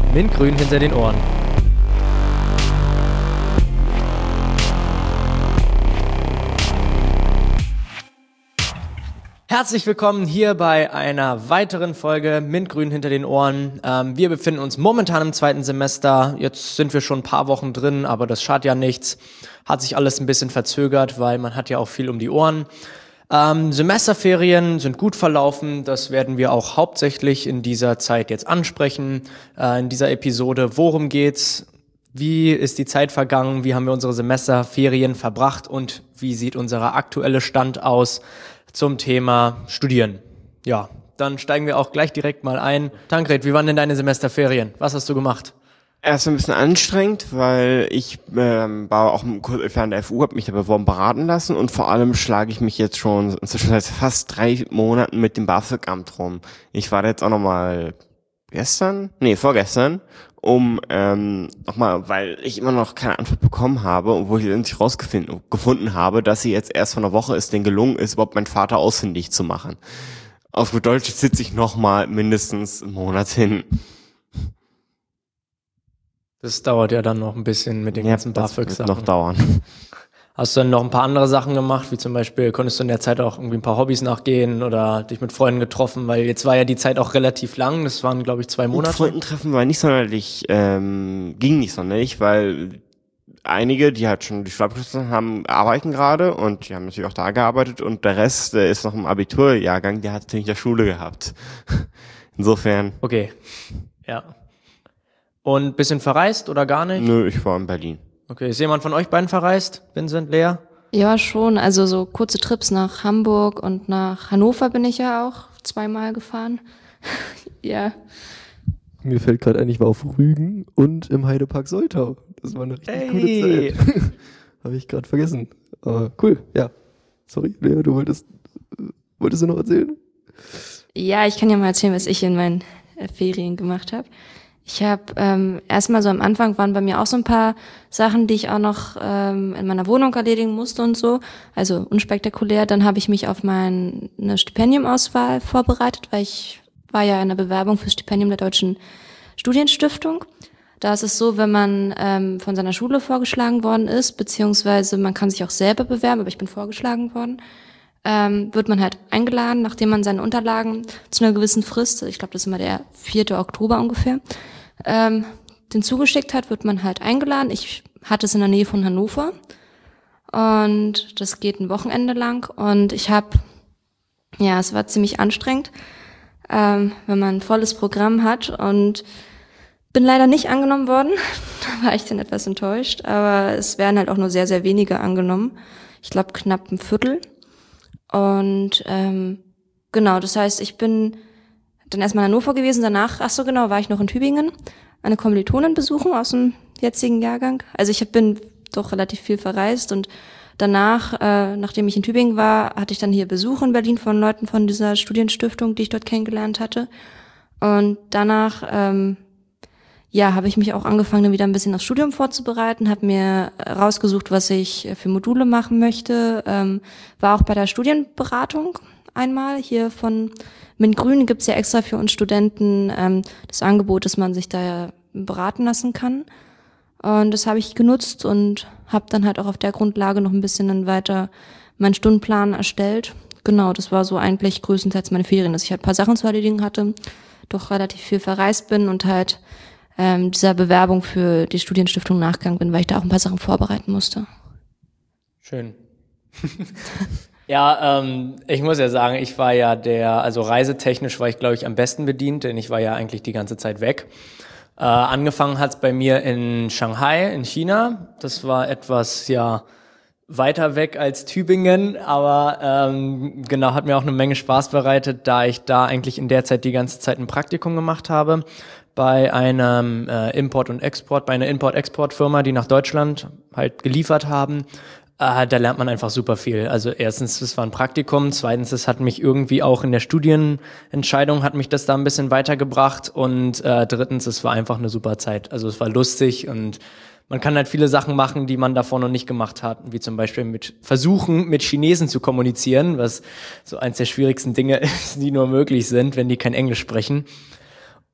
Mintgrün hinter den Ohren. Herzlich willkommen hier bei einer weiteren Folge Mintgrün hinter den Ohren. Wir befinden uns momentan im zweiten Semester. Jetzt sind wir schon ein paar Wochen drin, aber das schadet ja nichts. Hat sich alles ein bisschen verzögert, weil man hat ja auch viel um die Ohren. Semesterferien sind gut verlaufen. Das werden wir auch hauptsächlich in dieser Zeit jetzt ansprechen. In dieser Episode, worum geht's? Wie ist die Zeit vergangen? Wie haben wir unsere Semesterferien verbracht? Und wie sieht unser aktueller Stand aus zum Thema Studieren? Ja, dann steigen wir auch gleich direkt mal ein. Tancred, wie waren denn deine Semesterferien? Was hast du gemacht? Erst ein bisschen anstrengend, weil ich war auch während der FU, habe mich da beworben, beraten lassen und vor allem schlage ich mich jetzt schon inzwischen seit fast 3 Monaten mit dem BAföG-Amt rum. Ich war da jetzt auch nochmal vorgestern, nochmal, weil ich immer noch keine Antwort bekommen habe und wo ich endlich rausgefunden habe, dass sie jetzt erst vor einer Woche es denen gelungen ist, überhaupt meinen Vater ausfindig zu machen. Auf gut Deutsch sitze ich nochmal mindestens einen Monat hin. Das dauert ja dann noch ein bisschen mit den ganzen BAföG-Sachen. Das wird noch dauern. Hast du dann noch ein paar andere Sachen gemacht, wie zum Beispiel, konntest du in der Zeit auch irgendwie ein paar Hobbys nachgehen oder dich mit Freunden getroffen? Weil jetzt war ja die Zeit auch relativ lang, das waren, glaube ich, 2 Monate. Mit Freunden treffen war nicht sonderlich, ging nicht sonderlich, weil einige, die halt schon die Schulabschlüsse haben, arbeiten gerade und die haben natürlich auch da gearbeitet und der Rest ist noch im Abiturjahrgang, der hat natürlich in der Schule gehabt. Insofern. Okay, ja. Und bisschen verreist oder gar nicht? Nö, ich war in Berlin. Okay, ist jemand von euch beiden verreist? Vincent, Lea? Ja, schon. Also so kurze Trips nach Hamburg und nach Hannover bin ich ja auch 2-mal gefahren. Ja. Mir fällt gerade ein, ich war auf Rügen und im Heidepark Soltau. Das war eine richtig coole Zeit. Habe ich gerade vergessen. Aber cool, ja. Sorry, Lea, du wolltest du noch erzählen? Ja, ich kann ja mal erzählen, was ich in meinen Ferien gemacht habe. Ich habe erstmal so am Anfang waren bei mir auch so ein paar Sachen, die ich auch noch in meiner Wohnung erledigen musste und so, also unspektakulär. Dann habe ich mich auf eine Stipendiumauswahl vorbereitet, weil ich war ja in der Bewerbung für Stipendium der Deutschen Studienstiftung. Da ist es so, wenn man von seiner Schule vorgeschlagen worden ist, beziehungsweise man kann sich auch selber bewerben, aber ich bin vorgeschlagen worden, wird man halt eingeladen, nachdem man seine Unterlagen zu einer gewissen Frist, ich glaube, das ist immer der 4. Oktober ungefähr, den zugeschickt hat, wird man halt eingeladen. Ich hatte es in der Nähe von Hannover und das geht ein Wochenende lang und es war ziemlich anstrengend, wenn man ein volles Programm hat und bin leider nicht angenommen worden. Da war ich dann etwas enttäuscht, aber es werden halt auch nur sehr, sehr wenige angenommen. Ich glaube knapp ein Viertel. Und genau, das heißt, ich bin dann erstmal in Hannover gewesen, danach, war ich noch in Tübingen, eine Kommilitonin besuchen aus dem jetzigen Jahrgang. Also ich bin doch relativ viel verreist und danach, nachdem ich in Tübingen war, hatte ich dann hier Besuch in Berlin von Leuten von dieser Studienstiftung, die ich dort kennengelernt hatte. Und danach, habe ich mich auch angefangen, dann wieder ein bisschen aufs Studium vorzubereiten, habe mir rausgesucht, was ich für Module machen möchte, war auch bei der Studienberatung einmal hier von Mintgrün, gibt's ja extra für uns Studenten das Angebot, dass man sich da beraten lassen kann. Und das habe ich genutzt und habe dann halt auch auf der Grundlage noch ein bisschen dann weiter meinen Stundenplan erstellt. Genau, das war so eigentlich größtenteils meine Ferien, dass ich halt ein paar Sachen zu erledigen hatte, doch relativ viel verreist bin und halt dieser Bewerbung für die Studienstiftung nachgegangen bin, weil ich da auch ein paar Sachen vorbereiten musste. Schön. Ja, ich muss ja sagen, ich war ja reisetechnisch war ich, glaube ich, am besten bedient, denn ich war ja eigentlich die ganze Zeit weg. Angefangen hat's bei mir in Shanghai in China. Das war etwas, weiter weg als Tübingen, aber genau, hat mir auch eine Menge Spaß bereitet, da ich da eigentlich in der Zeit die ganze Zeit ein Praktikum gemacht habe bei einem bei einer Import-Export-Firma, die nach Deutschland halt geliefert haben. Da lernt man einfach super viel. Also erstens, es war ein Praktikum, zweitens, es hat mich irgendwie auch in der Studienentscheidung hat mich das da ein bisschen weitergebracht und drittens, es war einfach eine super Zeit. Also es war lustig und man kann halt viele Sachen machen, die man davor noch nicht gemacht hat, wie zum Beispiel mit Chinesen zu kommunizieren, was so eins der schwierigsten Dinge ist, die nur möglich sind, wenn die kein Englisch sprechen.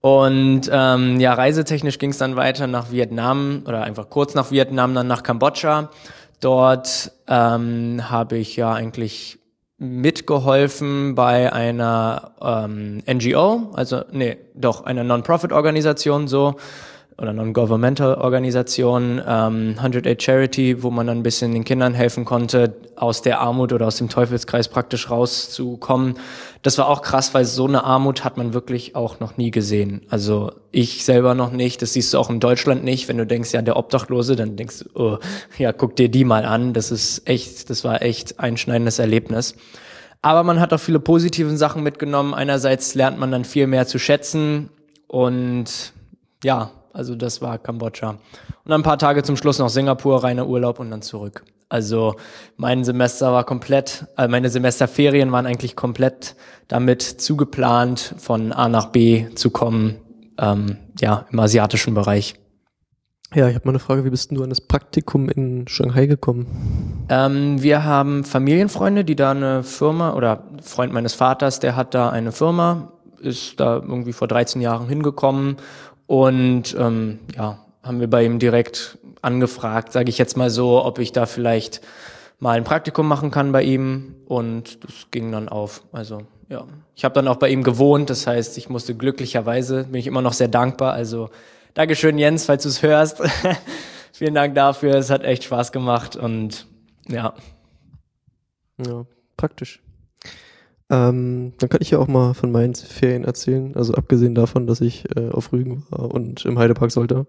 Und ja, reisetechnisch ging es dann weiter nach Vietnam oder einfach kurz nach Vietnam, dann nach Kambodscha. Dort habe ich ja eigentlich mitgeholfen bei einer NGO, einer Non-Profit-Organisation so, oder Non-Governmental Organisation, 108 Charity, wo man dann ein bisschen den Kindern helfen konnte, aus der Armut oder aus dem Teufelskreis praktisch rauszukommen. Das war auch krass, weil so eine Armut hat man wirklich auch noch nie gesehen. Also ich selber noch nicht, das siehst du auch in Deutschland nicht. Wenn du denkst, ja, der Obdachlose, dann denkst du, oh, ja, guck dir die mal an. Das war echt ein einschneidendes Erlebnis. Aber man hat auch viele positive Sachen mitgenommen. Einerseits lernt man dann viel mehr zu schätzen und ja, also das war Kambodscha. Und dann ein paar Tage zum Schluss noch Singapur, reiner Urlaub und dann zurück. Also meine Semesterferien waren eigentlich komplett damit zugeplant, von A nach B zu kommen, im asiatischen Bereich. Ja, ich habe mal eine Frage, wie bist denn du an das Praktikum in Shanghai gekommen? Wir haben Familienfreunde, die da eine Firma, oder Freund meines Vaters, der hat da eine Firma, ist da irgendwie vor 13 Jahren hingekommen. Und haben wir bei ihm direkt angefragt, sage ich jetzt mal so, ob ich da vielleicht mal ein Praktikum machen kann bei ihm. Und das ging dann auf. Also ja, ich habe dann auch bei ihm gewohnt. Das heißt, ich musste glücklicherweise, bin ich immer noch sehr dankbar. Also Dankeschön, Jens, falls du es hörst. Vielen Dank dafür. Es hat echt Spaß gemacht und ja. Ja, praktisch. Dann kann ich ja auch mal von meinen Ferien erzählen, also abgesehen davon, dass ich auf Rügen war und im Heidepark Soltau.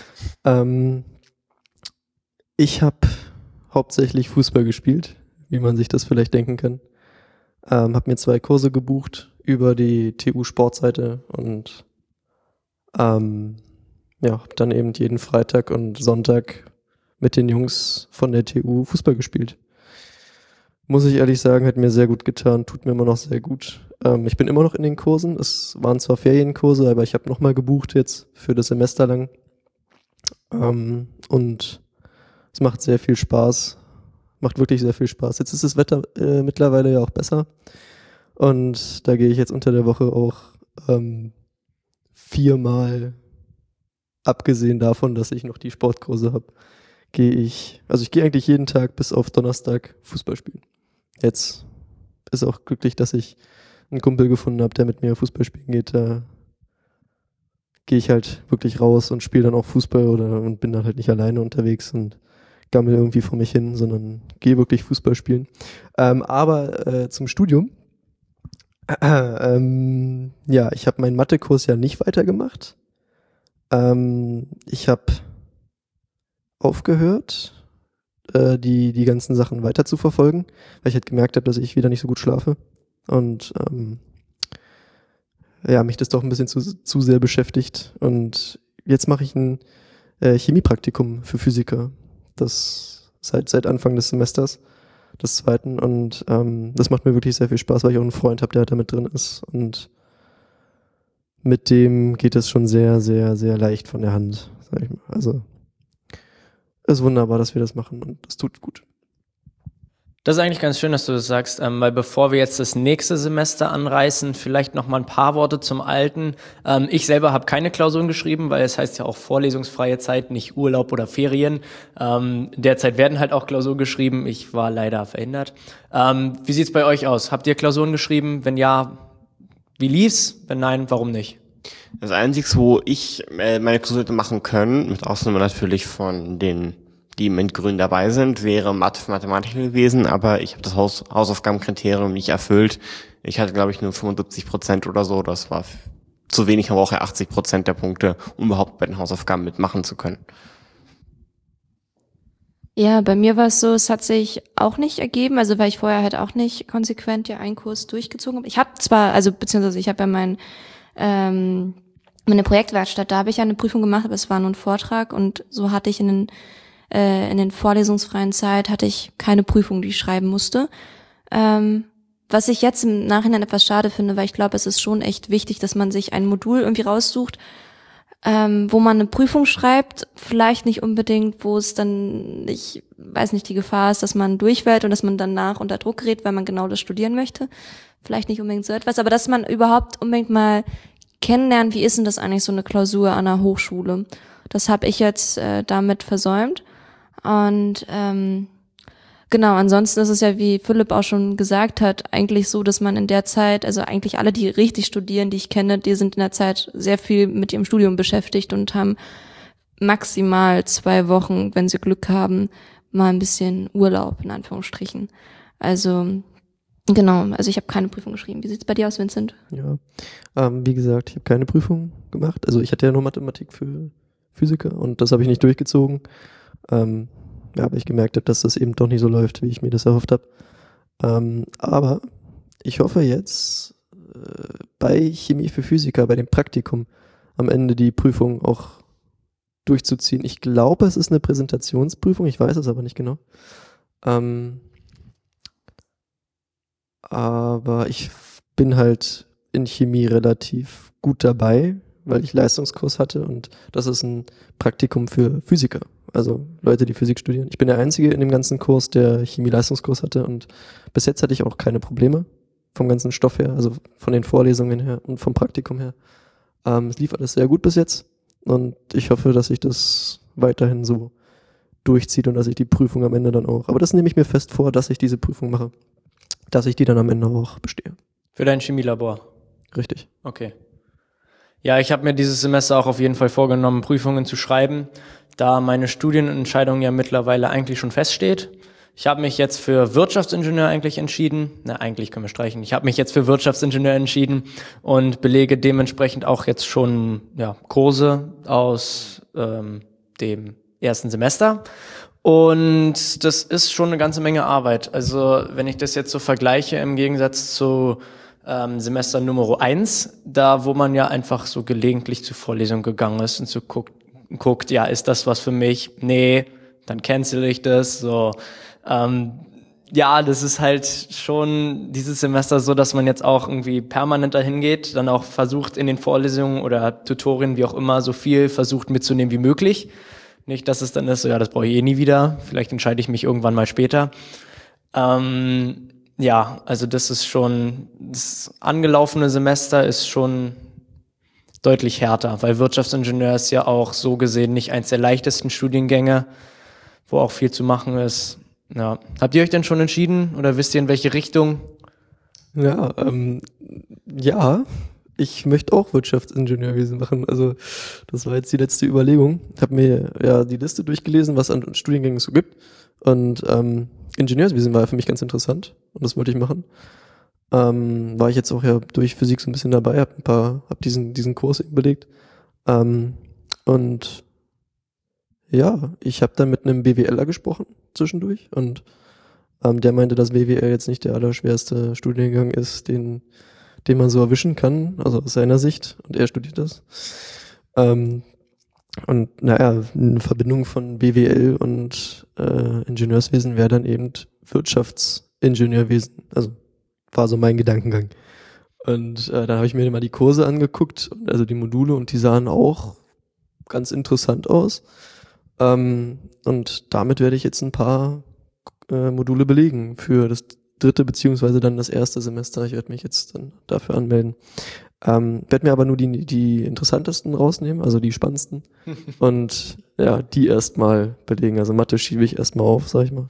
Ich habe hauptsächlich Fußball gespielt, wie man sich das vielleicht denken kann. Habe mir 2 Kurse gebucht über die TU Sportseite und habe dann eben jeden Freitag und Sonntag mit den Jungs von der TU Fußball gespielt. Muss ich ehrlich sagen, hat mir sehr gut getan, tut mir immer noch sehr gut. Ich bin immer noch in den Kursen, es waren zwar Ferienkurse, aber ich habe nochmal gebucht jetzt für das Semester lang. Und es macht sehr viel Spaß, macht wirklich sehr viel Spaß. Jetzt ist das Wetter mittlerweile ja auch besser und da gehe ich jetzt unter der Woche auch 4-mal, abgesehen davon, dass ich noch die Sportkurse habe, gehe ich eigentlich jeden Tag bis auf Donnerstag Fußball spielen. Jetzt ist auch glücklich, dass ich einen Kumpel gefunden habe, der mit mir Fußball spielen geht. Da gehe ich halt wirklich raus und spiele dann auch Fußball und bin dann halt nicht alleine unterwegs und gammel irgendwie vor mich hin, sondern gehe wirklich Fußball spielen. Aber zum Studium. Ich habe meinen Mathekurs ja nicht weitergemacht. Ich habe aufgehört, die ganzen Sachen weiter zu verfolgen, weil ich halt gemerkt habe, dass ich wieder nicht so gut schlafe und mich das doch ein bisschen zu sehr beschäftigt. Und jetzt mache ich ein Chemiepraktikum für Physiker, das seit Anfang des Semesters, des 2. Und das macht mir wirklich sehr viel Spaß, weil ich auch einen Freund habe, der halt da mit drin ist und mit dem geht es schon sehr, sehr, sehr leicht von der Hand, sag ich mal. Also es ist wunderbar, dass wir das machen und das tut gut. Das ist eigentlich ganz schön, dass du das sagst, weil bevor wir jetzt das nächste Semester anreißen, vielleicht noch mal ein paar Worte zum Alten. Ich selber habe keine Klausuren geschrieben, weil es heißt ja auch vorlesungsfreie Zeit, nicht Urlaub oder Ferien. Derzeit werden halt auch Klausuren geschrieben. Ich war leider verhindert. Wie sieht's bei euch aus? Habt ihr Klausuren geschrieben? Wenn ja, wie lief's? Wenn nein, warum nicht? Das Einzige, wo ich meine Klausur hätte machen können, mit Ausnahme natürlich von denen, die mit Grün dabei sind, wäre Mathematik gewesen, aber ich habe das Hausaufgabenkriterium nicht erfüllt. Ich hatte, glaube ich, nur 75% oder so. Das war zu wenig, aber auch ja 80% der Punkte, um überhaupt bei den Hausaufgaben mitmachen zu können. Ja, bei mir war es so, es hat sich auch nicht ergeben, also weil ich vorher halt auch nicht konsequent ja einen Kurs durchgezogen habe. Ich habe zwar, ich habe ja meine Projektwerkstatt, da habe ich ja eine Prüfung gemacht, aber es war nur ein Vortrag und so hatte ich in den vorlesungsfreien Zeit hatte ich keine Prüfung, die ich schreiben musste. Was ich jetzt im Nachhinein etwas schade finde, weil ich glaube, es ist schon echt wichtig, dass man sich ein Modul irgendwie raussucht, wo man eine Prüfung schreibt, vielleicht nicht unbedingt, wo es dann, ich weiß nicht, die Gefahr ist, dass man durchfällt und dass man danach unter Druck gerät, weil man genau das studieren möchte. Vielleicht nicht unbedingt so etwas, aber dass man überhaupt unbedingt mal kennenlernen, wie ist denn das eigentlich so eine Klausur an einer Hochschule. Das habe ich jetzt damit versäumt. Und genau, ansonsten ist es ja, wie Philipp auch schon gesagt hat, eigentlich so, dass man in der Zeit, also eigentlich alle, die richtig studieren, die ich kenne, die sind in der Zeit sehr viel mit ihrem Studium beschäftigt und haben maximal 2 Wochen, wenn sie Glück haben, mal ein bisschen Urlaub, in Anführungsstrichen. Also genau, also ich habe keine Prüfung geschrieben. Wie sieht's bei dir aus, Vincent? Ja, wie gesagt, ich habe keine Prüfung gemacht. Also ich hatte ja nur Mathematik für Physiker und das habe ich nicht durchgezogen. Ja, weil ich gemerkt habe, dass das eben doch nicht so läuft, wie ich mir das erhofft habe. Aber ich hoffe jetzt bei Chemie für Physiker, bei dem Praktikum, am Ende die Prüfung auch durchzuziehen. Ich glaube, es ist eine Präsentationsprüfung, ich weiß es aber nicht genau. Aber ich bin halt in Chemie relativ gut dabei, weil ich Leistungskurs hatte und das ist ein Praktikum für Physiker, also Leute, die Physik studieren. Ich bin der Einzige in dem ganzen Kurs, der Chemie-Leistungskurs hatte und bis jetzt hatte ich auch keine Probleme vom ganzen Stoff her, also von den Vorlesungen her und vom Praktikum her. Es lief alles sehr gut bis jetzt und ich hoffe, dass sich das weiterhin so durchzieht und dass ich die Prüfung am Ende dann auch, aber das nehme ich mir fest vor, dass ich diese Prüfung mache, dass ich die dann am Ende auch bestehe. Für dein Chemielabor? Richtig. Okay. Ja, ich habe mir dieses Semester auch auf jeden Fall vorgenommen, Prüfungen zu schreiben, da meine Studienentscheidung ja mittlerweile eigentlich schon feststeht. Ich habe mich jetzt für Wirtschaftsingenieur eigentlich entschieden. Na, eigentlich können wir streichen. Ich habe mich jetzt für Wirtschaftsingenieur entschieden und belege dementsprechend auch jetzt schon Kurse aus dem ersten Semester. Und das ist schon eine ganze Menge Arbeit. Also wenn ich das jetzt so vergleiche im Gegensatz zu Semester Nummer 1, da wo man ja einfach so gelegentlich zur Vorlesung gegangen ist und so guckt, ja, ist das was für mich? Nee, dann cancel ich das. So, ja, das ist halt schon dieses Semester so, dass man jetzt auch irgendwie permanent dahin geht, dann auch versucht in den Vorlesungen oder Tutorien, wie auch immer, so viel versucht mitzunehmen wie möglich. Nicht, dass es dann ist, so, ja, das brauche ich eh nie wieder. Vielleicht entscheide ich mich irgendwann mal später. Ja, also das ist schon, das angelaufene Semester ist schon deutlich härter, weil Wirtschaftsingenieur ist ja auch so gesehen nicht eins der leichtesten Studiengänge, wo auch viel zu machen ist. Ja. Habt ihr euch denn schon entschieden oder wisst ihr in welche Richtung? Ja, ja, ich möchte auch Wirtschaftsingenieurwesen machen. Also das war jetzt die letzte Überlegung. Ich habe mir ja die Liste durchgelesen, was an Studiengängen es so gibt. Und Ingenieurswesen war für mich ganz interessant und das wollte ich machen. War ich jetzt auch ja durch Physik so ein bisschen dabei, hab diesen Kurs eben belegt. Und ja, ich habe dann mit einem BWLer gesprochen zwischendurch und der meinte, dass BWL jetzt nicht der allerschwerste Studiengang ist, den man so erwischen kann, also aus seiner Sicht, und er studiert das. Und naja, eine Verbindung von BWL und Ingenieurswesen wäre dann eben Wirtschaftsingenieurwesen. Also war so mein Gedankengang. Und dann habe ich mir mal die Kurse angeguckt, also die Module, und die sahen auch ganz interessant aus. Und damit werde ich jetzt ein paar Module belegen für das 3. beziehungsweise dann das 1. Semester. Ich werde mich jetzt dann dafür anmelden. Werde mir aber nur die interessantesten rausnehmen, also die spannendsten. Und ja, die erstmal belegen. Also Mathe schiebe ich erstmal auf, sag ich mal.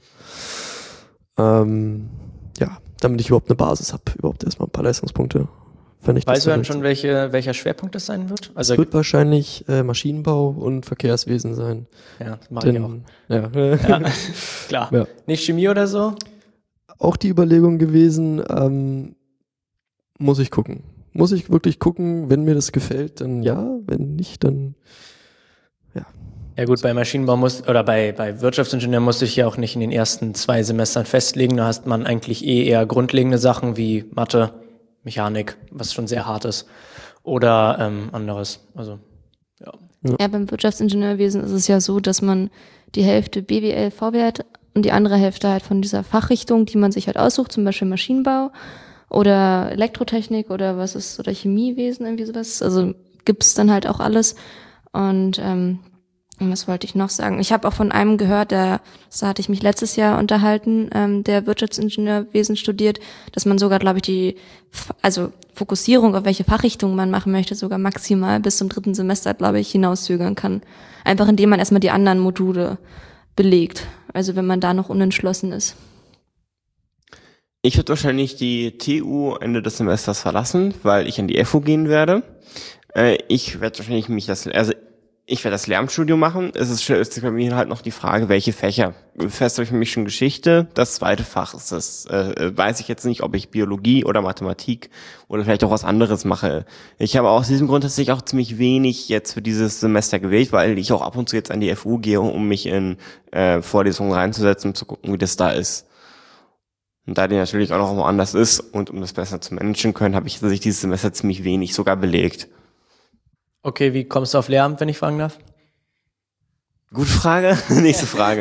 Ja, damit ich überhaupt eine Basis habe, überhaupt erstmal ein paar Leistungspunkte. Weißt du dann schon, welcher Schwerpunkt das sein wird? Also es wird wahrscheinlich Maschinenbau und Verkehrswesen sein. Ja, das mache ich auch. Ja. Ja, klar. Ja. Nicht Chemie oder so? Auch die Überlegung gewesen, muss ich gucken. Muss ich wirklich gucken, wenn mir das gefällt, dann ja, wenn nicht, dann ja. Ja gut, bei Maschinenbau bei Wirtschaftsingenieur musste ich ja auch nicht in den ersten 2 Semestern festlegen. Da hast man eigentlich eher grundlegende Sachen wie Mathe, Mechanik, was schon sehr hart ist, oder anderes. Also ja. Ja, beim Wirtschaftsingenieurwesen ist es ja so, dass man die Hälfte BWL, VWL hat und die andere Hälfte halt von dieser Fachrichtung, die man sich halt aussucht, zum Beispiel Maschinenbau oder Elektrotechnik oder oder Chemiewesen, irgendwie sowas. Also gibt's dann halt auch alles. Und Und was wollte ich noch sagen? Ich habe auch von einem gehört, da hatte ich mich letztes Jahr unterhalten, der Wirtschaftsingenieurwesen studiert, dass man sogar, glaube ich, also Fokussierung auf welche Fachrichtung man machen möchte, sogar maximal bis zum 3. Semester, glaube ich, hinauszögern kann. Einfach indem man erstmal die anderen Module belegt. Also wenn man da noch unentschlossen ist. Ich werde wahrscheinlich die TU Ende des Semesters verlassen, weil ich an die FU gehen werde. Ich werde wahrscheinlich ich werde das Lehramtsstudium machen. Es ist bei mir halt noch die Frage, welche Fächer. Fest habe ich für mich schon Geschichte. Das zweite Fach ist das. Weiß ich jetzt nicht, ob ich Biologie oder Mathematik oder vielleicht auch was anderes mache. Ich habe aus diesem Grund tatsächlich auch ziemlich wenig jetzt für dieses Semester gewählt, weil ich auch ab und zu jetzt an die FU gehe, um mich in Vorlesungen reinzusetzen, um zu gucken, wie das da ist. Und da die natürlich auch noch woanders ist und um das besser zu managen können, habe ich tatsächlich dieses Semester ziemlich wenig sogar belegt. Okay, wie kommst du auf Lehramt, wenn ich fragen darf? Gute Frage. Nächste Frage.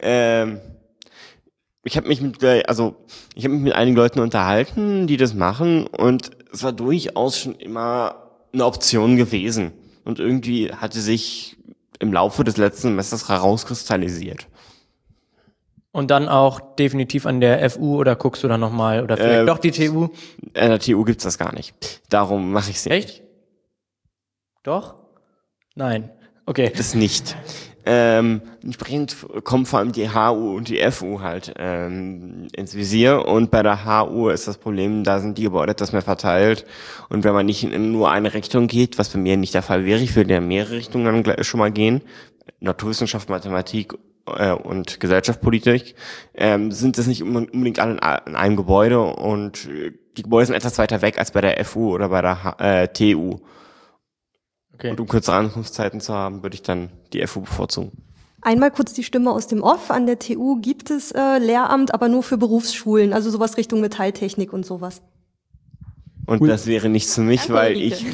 Ich habe mich mit einigen Leuten unterhalten, die das machen, und es war durchaus schon immer eine Option gewesen. Und irgendwie hatte sich im Laufe des letzten Semesters herauskristallisiert. Und dann auch definitiv an der FU oder guckst du dann nochmal oder vielleicht doch die TU? An der TU gibt's das gar nicht. Darum mache ich es nicht. Echt? Doch? Nein. Okay. Das nicht. Entsprechend kommen vor allem die HU und die FU halt ins Visier, und bei der HU ist das Problem, da sind die Gebäude etwas mehr verteilt, und wenn man nicht in nur eine Richtung geht, was bei mir nicht der Fall wäre, ich würde ja mehrere Richtungen dann schon mal gehen, Naturwissenschaft, Mathematik und Gesellschaftspolitik, sind das nicht unbedingt alle in einem Gebäude, und die Gebäude sind etwas weiter weg als bei der FU oder bei der TU. Okay. Und um kürzere Ankunftszeiten zu haben, würde ich dann die FU bevorzugen. Einmal kurz die Stimme aus dem Off. An der TU gibt es Lehramt, aber nur für Berufsschulen, also sowas Richtung Metalltechnik und sowas. Und das wäre nichts für mich, weil ich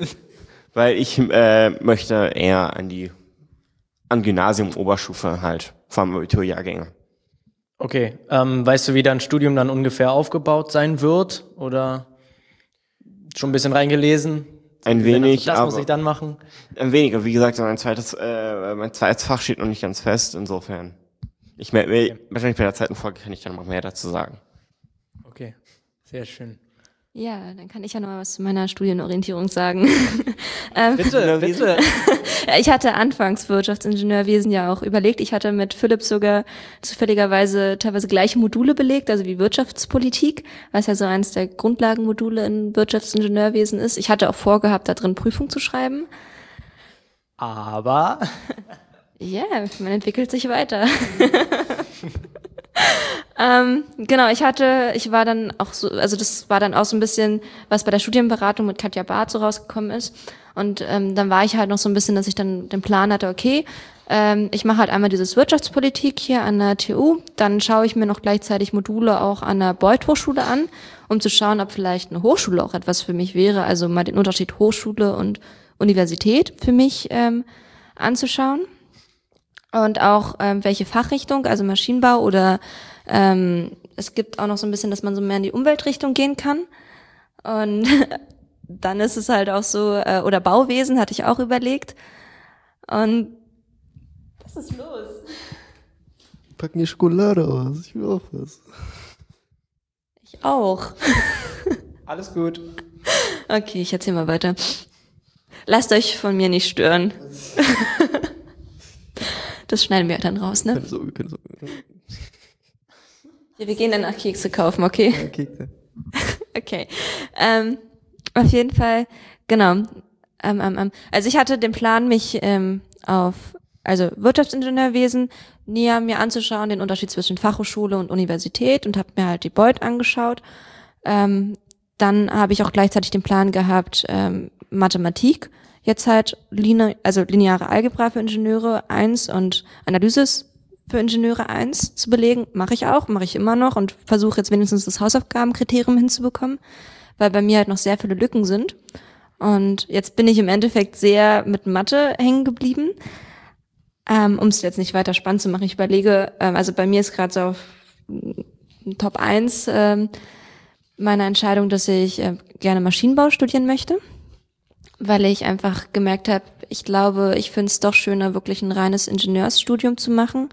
möchte eher an Gymnasium, Oberstufe halt, vor allem Abiturjahrgänge. Okay, weißt du, wie dein Studium dann ungefähr aufgebaut sein wird? Oder schon ein bisschen reingelesen? Ein wenig, das aber muss ich dann machen. Ein wenig, aber wie gesagt, mein zweites Fach steht noch nicht ganz fest, insofern. Wahrscheinlich bei der zweiten Folge kann ich dann noch mehr dazu sagen. Okay, sehr schön. Ja, dann kann ich ja noch mal was zu meiner Studienorientierung sagen. Bitte. Ich hatte anfangs Wirtschaftsingenieurwesen ja auch überlegt. Ich hatte mit Philipp sogar zufälligerweise teilweise gleiche Module belegt, also wie Wirtschaftspolitik, was ja so eines der Grundlagenmodule in Wirtschaftsingenieurwesen ist. Ich hatte auch vorgehabt, da drin Prüfung zu schreiben. Aber? Ja, man entwickelt sich weiter. Genau, ich war dann auch so, also das war dann auch so ein bisschen, was bei der Studienberatung mit Katja Barth so rausgekommen ist. Und dann war ich halt noch so ein bisschen, dass ich dann den Plan hatte, okay, ich mache halt einmal dieses Wirtschaftspolitik hier an der TU, dann schaue ich mir noch gleichzeitig Module auch an der Beuth Hochschule an, um zu schauen, ob vielleicht eine Hochschule auch etwas für mich wäre, also mal den Unterschied Hochschule und Universität für mich anzuschauen. Und auch welche Fachrichtung, also Maschinenbau oder es gibt auch noch so ein bisschen, dass man so mehr in die Umweltrichtung gehen kann. Und dann ist es halt auch so, oder Bauwesen hatte ich auch überlegt. Und was ist los? Packen die Schokolade aus, ich will auch was. Ich auch. Alles gut. Okay, ich erzähl mal weiter. Lasst euch von mir nicht stören. Das schneiden wir dann raus, ne? Keine Sorge. Ja, wir gehen dann nach Kekse kaufen, okay? Ja, Kekse. Okay. Auf jeden Fall, genau. Also ich hatte den Plan, mich auf Wirtschaftsingenieurwesen näher mir anzuschauen, den Unterschied zwischen Fachhochschule und Universität, und habe mir halt die Beuth angeschaut. Dann habe ich auch gleichzeitig den Plan gehabt, Mathematik, jetzt halt lineare Algebra für Ingenieure 1 und Analysis für Ingenieure 1 zu belegen. Mache ich immer noch und versuche jetzt wenigstens das Hausaufgabenkriterium hinzubekommen, weil bei mir halt noch sehr viele Lücken sind. Und jetzt bin ich im Endeffekt sehr mit Mathe hängen geblieben. Um es jetzt nicht weiter spannend zu machen, ich überlege, also bei mir ist gerade so auf Top 1 meine Entscheidung, dass ich gerne Maschinenbau studieren möchte, weil ich einfach gemerkt habe, ich glaube, ich finde es doch schöner, wirklich ein reines Ingenieursstudium zu machen.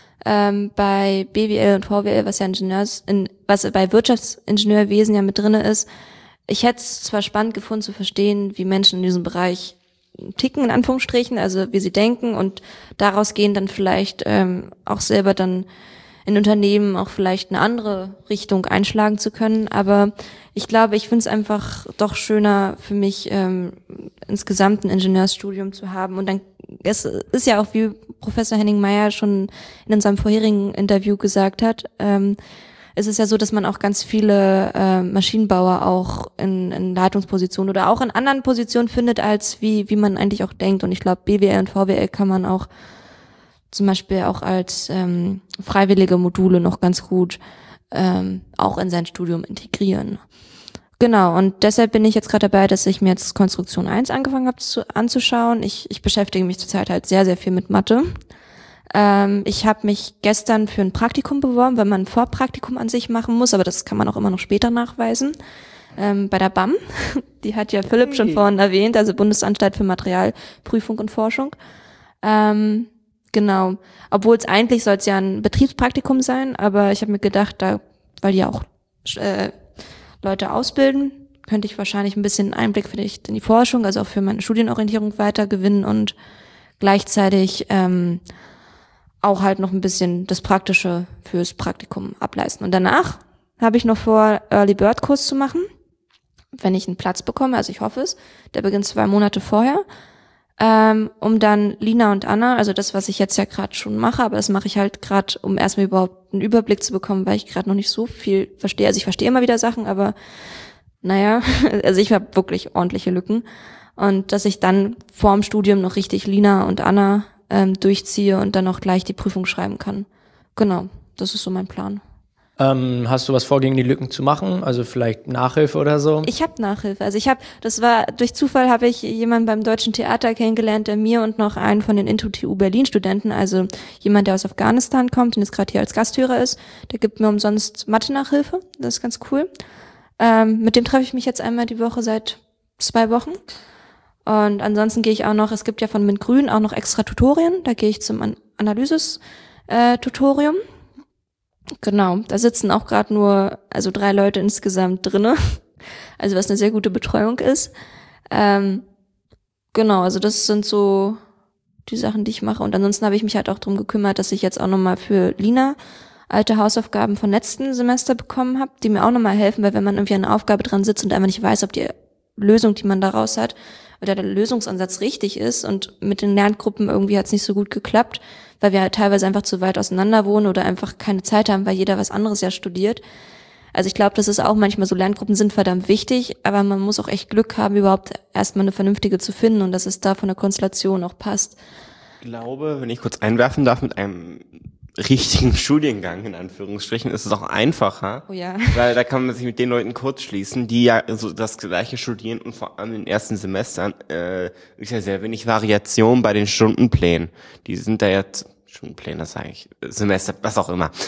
Bei BWL und VWL, was ja was bei Wirtschaftsingenieurwesen ja mit drinne ist, ich hätte es zwar spannend gefunden zu verstehen, wie Menschen in diesem Bereich ticken, in Anführungsstrichen, also wie sie denken und daraus gehen dann vielleicht auch selber dann in Unternehmen auch vielleicht eine andere Richtung einschlagen zu können. Aber ich glaube, ich finde es einfach doch schöner für mich, insgesamt ein Ingenieursstudium zu haben. Und dann, es ist ja auch, wie Professor Henning Meyer schon in unserem vorherigen Interview gesagt hat, es ist ja so, dass man auch ganz viele Maschinenbauer auch in Leitungspositionen oder auch in anderen Positionen findet, als wie man eigentlich auch denkt. Und ich glaube, BWL und VWL kann man auch zum Beispiel auch als freiwillige Module noch ganz gut auch in sein Studium integrieren. Genau, und deshalb bin ich jetzt gerade dabei, dass ich mir jetzt Konstruktion 1 angefangen habe anzuschauen. Ich beschäftige mich zurzeit halt sehr, sehr viel mit Mathe. Ich habe mich gestern für ein Praktikum beworben, weil man ein Vorpraktikum an sich machen muss, aber das kann man auch immer noch später nachweisen. Bei der BAM, die hat ja Philipp schon vorhin erwähnt, also Bundesanstalt für Materialprüfung und Forschung. Genau, obwohl es eigentlich soll es ja ein Betriebspraktikum sein, aber ich habe mir gedacht, weil die ja auch Leute ausbilden, könnte ich wahrscheinlich ein bisschen Einblick vielleicht in die Forschung, also auch für meine Studienorientierung weiter gewinnen und gleichzeitig auch halt noch ein bisschen das Praktische fürs Praktikum ableisten. Und danach habe ich noch vor, Early Bird Kurs zu machen, wenn ich einen Platz bekomme, also ich hoffe es. Der beginnt 2 Monate vorher. Um dann Lina und Anna, also das, was ich jetzt ja gerade schon mache, aber das mache ich halt gerade, um erstmal überhaupt einen Überblick zu bekommen, weil ich gerade noch nicht so viel verstehe. Also ich verstehe immer wieder Sachen, aber naja, also ich habe wirklich ordentliche Lücken. Und dass ich dann vorm Studium noch richtig Lina und Anna durchziehe und dann auch gleich die Prüfung schreiben kann. Genau, das ist so mein Plan. Hast du was vor, gegen die Lücken zu machen? Also vielleicht Nachhilfe oder so? Ich habe Nachhilfe. Also durch Zufall habe ich jemanden beim Deutschen Theater kennengelernt, der mir und noch einen von den INTU-TU Berlin-Studenten, also jemand, der aus Afghanistan kommt und jetzt gerade hier als Gasthörer ist, der gibt mir umsonst Mathe-Nachhilfe. Das ist ganz cool. Mit dem treffe ich mich jetzt einmal die Woche seit 2 Wochen. Und ansonsten gehe ich auch noch, es gibt ja von MINT-Grün auch noch extra Tutorien, da gehe ich zum Analysis-Tutorium. Genau, da sitzen auch gerade nur 3 Leute insgesamt drinne, also was eine sehr gute Betreuung ist. Genau, also das sind so die Sachen, die ich mache. Und ansonsten habe ich mich halt auch darum gekümmert, dass ich jetzt auch nochmal für Lina alte Hausaufgaben von letzten Semester bekommen habe, die mir auch nochmal helfen, weil wenn man irgendwie an einer Aufgabe dran sitzt und einfach nicht weiß, ob die Lösung, die man daraus hat, oder der Lösungsansatz richtig ist und mit den Lerngruppen irgendwie hat es nicht so gut geklappt, weil wir halt teilweise einfach zu weit auseinander wohnen oder einfach keine Zeit haben, weil jeder was anderes ja studiert. Also ich glaube, das ist auch manchmal so, Lerngruppen sind verdammt wichtig, aber man muss auch echt Glück haben, überhaupt erstmal eine vernünftige zu finden und dass es da von der Konstellation auch passt. Ich glaube, wenn ich kurz einwerfen darf, mit einem richtigen Studiengang, in Anführungsstrichen, ist es auch einfacher, weil da kann man sich mit den Leuten kurz schließen, die ja so das Gleiche studieren und vor allem in den ersten Semestern ist ja sehr wenig Variation bei den Stundenplänen. Die sind da jetzt, Stundenpläne, das sage ich, Semester, was auch immer.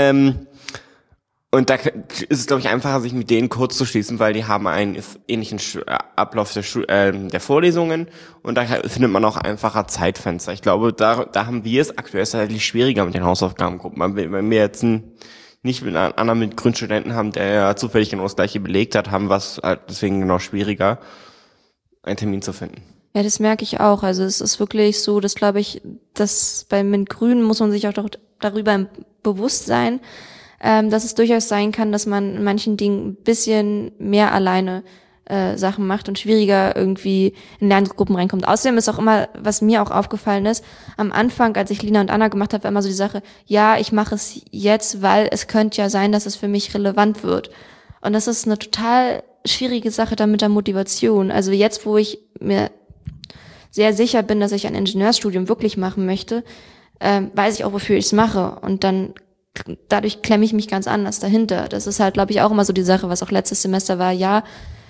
Und da ist es, glaube ich, einfacher, sich mit denen kurz zu schließen, weil die haben einen ähnlichen Ablauf der Vorlesungen und da findet man auch einfacher Zeitfenster. Ich glaube, da haben wir es aktuell tatsächlich schwieriger mit den Hausaufgabengruppen. Wenn wir jetzt nicht mit einem anderen mit Grundstudenten haben, der ja zufällig genau das Gleiche belegt hat, haben wir es halt deswegen genau schwieriger, einen Termin zu finden. Ja, das merke ich auch. Also es ist wirklich so, dass glaube ich, dass bei MINT-Grün muss man sich auch doch darüber bewusst sein, dass es durchaus sein kann, dass man in manchen Dingen ein bisschen mehr alleine Sachen macht und schwieriger irgendwie in Lerngruppen reinkommt. Außerdem ist auch immer, was mir auch aufgefallen ist, am Anfang, als ich Lina und Anna gemacht habe, war immer so die Sache, ja, ich mache es jetzt, weil es könnte ja sein, dass es für mich relevant wird. Und das ist eine total schwierige Sache dann mit der Motivation. Also jetzt, wo ich mir sehr sicher bin, dass ich ein Ingenieurstudium wirklich machen möchte, weiß ich auch, wofür ich es mache. Und dann dadurch klemme ich mich ganz anders dahinter. Das ist halt, glaube ich, auch immer so die Sache, was auch letztes Semester war. Ja,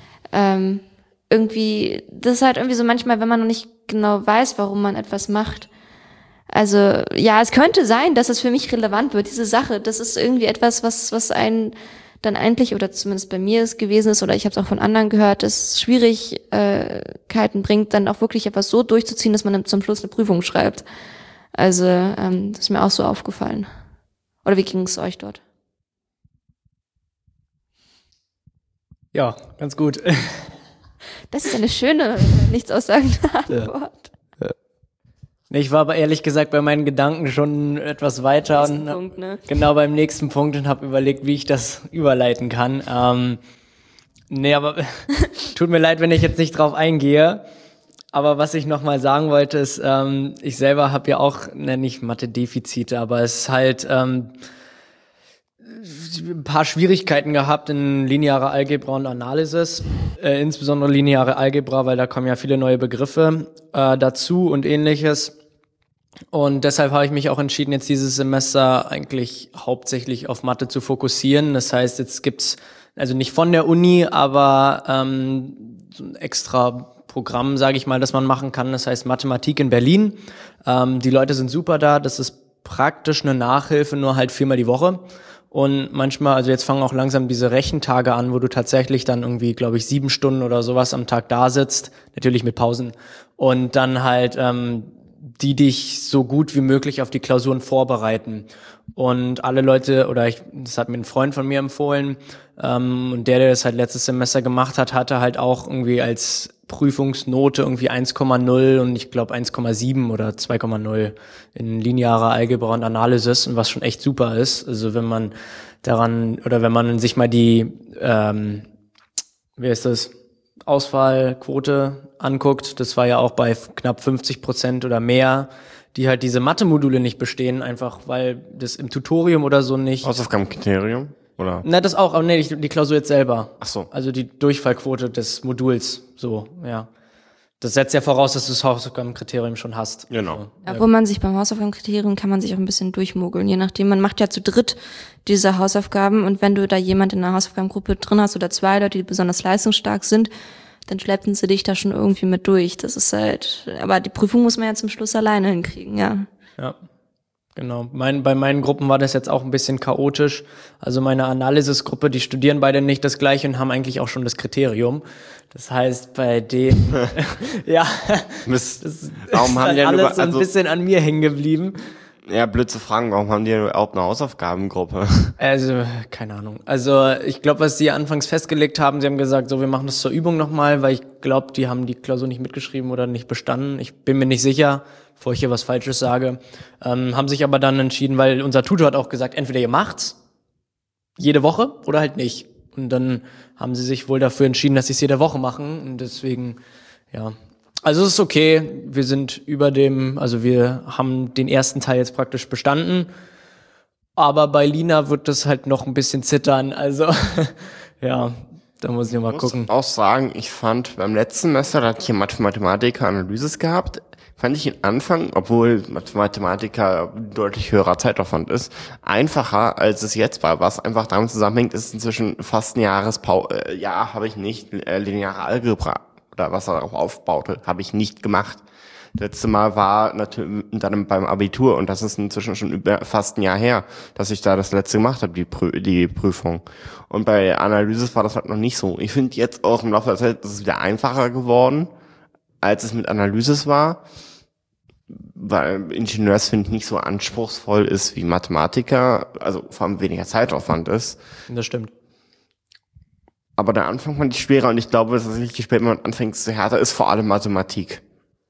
irgendwie, das ist halt irgendwie so manchmal, wenn man noch nicht genau weiß, warum man etwas macht. Also, ja, es könnte sein, dass es für mich relevant wird, diese Sache. Das ist irgendwie etwas, was einen dann eigentlich, oder zumindest bei mir es gewesen ist, oder ich habe es auch von anderen gehört, dass es Schwierigkeiten bringt, dann auch wirklich etwas so durchzuziehen, dass man dann zum Schluss eine Prüfung schreibt. Also das ist mir auch so aufgefallen. Oder wie ging es euch dort? Ja, ganz gut. Das ist eine schöne, nichts aussagende Antwort. Nee, ich war aber ehrlich gesagt bei meinen Gedanken schon etwas weiter und Punkt, ne? genau beim nächsten Punkt und habe überlegt, wie ich das überleiten kann. Nee, aber tut mir leid, wenn ich jetzt nicht drauf eingehe. Aber was ich nochmal sagen wollte, ist, ich selber habe ja auch, nicht Mathe-Defizite, aber es ist halt ein paar Schwierigkeiten gehabt in linearer Algebra und Analysis, insbesondere lineare Algebra, weil da kommen ja viele neue Begriffe dazu und ähnliches. Und deshalb habe ich mich auch entschieden, jetzt dieses Semester eigentlich hauptsächlich auf Mathe zu fokussieren. Das heißt, jetzt gibt's also nicht von der Uni, aber so ein extra Programm, sage ich mal, das man machen kann. Das heißt Mathematik in Berlin. Die Leute sind super da. Das ist praktisch eine Nachhilfe, nur halt 4-mal die Woche. Und manchmal, also jetzt fangen auch langsam diese Rechentage an, wo du tatsächlich dann irgendwie, glaube ich, 7 Stunden oder sowas am Tag da sitzt, natürlich mit Pausen, und dann halt die dich so gut wie möglich auf die Klausuren vorbereiten. Und alle Leute, das hat mir ein Freund von mir empfohlen, und der das halt letztes Semester gemacht hat, hatte halt auch irgendwie als Prüfungsnote irgendwie 1,0 und ich glaube 1,7 oder 2,0 in linearer Algebra und Analysis, und was schon echt super ist. Also wenn man wenn man sich mal die, Auswahlquote anguckt, das war ja auch bei knapp 50% oder mehr, die halt diese Mathe-Module nicht bestehen, einfach weil das im Tutorium oder so nicht. Hausaufgabenkriterium? Oder? Na, das auch, aber nee, die Klausur jetzt selber. Ach so. Also die Durchfallquote des Moduls, so, ja. Das setzt ja voraus, dass du das Hausaufgabenkriterium schon hast. Genau. Obwohl man sich beim Hausaufgabenkriterium kann man sich auch ein bisschen durchmogeln, je nachdem. Man macht ja zu dritt diese Hausaufgaben, und wenn du da jemand in einer Hausaufgabengruppe drin hast oder 2 Leute, die besonders leistungsstark sind, dann schleppen sie dich da schon irgendwie mit durch. Das ist halt, aber die Prüfung muss man ja zum Schluss alleine hinkriegen, ja. Ja, genau. Bei meinen Gruppen war das jetzt auch ein bisschen chaotisch. Also meine Analysisgruppe, die studieren beide nicht das Gleiche und haben eigentlich auch schon das Kriterium. Das heißt, bei denen, ja, das Warum haben die alles so ein bisschen an mir hängen geblieben. Ja, blöd zu fragen, warum haben die überhaupt eine Hausaufgabengruppe? Also, keine Ahnung. Also, ich glaube, was sie anfangs festgelegt haben, sie haben gesagt, so, wir machen das zur Übung nochmal, weil ich glaube, die haben die Klausur nicht mitgeschrieben oder nicht bestanden. Ich bin mir nicht sicher, bevor ich hier was Falsches sage. Haben sich aber dann entschieden, weil unser Tutor hat auch gesagt, entweder ihr macht's jede Woche oder halt nicht. Und dann haben sie sich wohl dafür entschieden, dass sie es jede Woche machen. Und deswegen, ja. Also es ist okay, wir sind wir haben den ersten Teil jetzt praktisch bestanden, aber bei Lina wird das halt noch ein bisschen zittern, also ja, da muss ich noch mal gucken. Ich muss auch sagen, ich fand beim letzten Semester, da hatte ich Mathematiker Analysis gehabt, fand ich den Anfang, obwohl Mathematiker deutlich höherer Zeitaufwand ist, einfacher als es jetzt war, was einfach damit zusammenhängt, ist inzwischen fast ein habe ich nicht lineare Algebra oder was darauf aufbaute, habe ich nicht gemacht. Letzte Mal war natürlich dann beim Abitur, und das ist inzwischen schon über fast ein Jahr her, dass ich da das letzte gemacht habe, die Prüfung. Und bei Analysis war das halt noch nicht so. Ich finde jetzt auch im Laufe der Zeit, das ist wieder einfacher geworden, als es mit Analysis war, weil Ingenieurs finde ich nicht so anspruchsvoll ist wie Mathematiker, also vor allem weniger Zeitaufwand ist. Das stimmt. Aber der Anfang fand ich schwerer, und ich glaube, dass es richtig spät, wenn man anfängt, zu härter ist, vor allem Mathematik.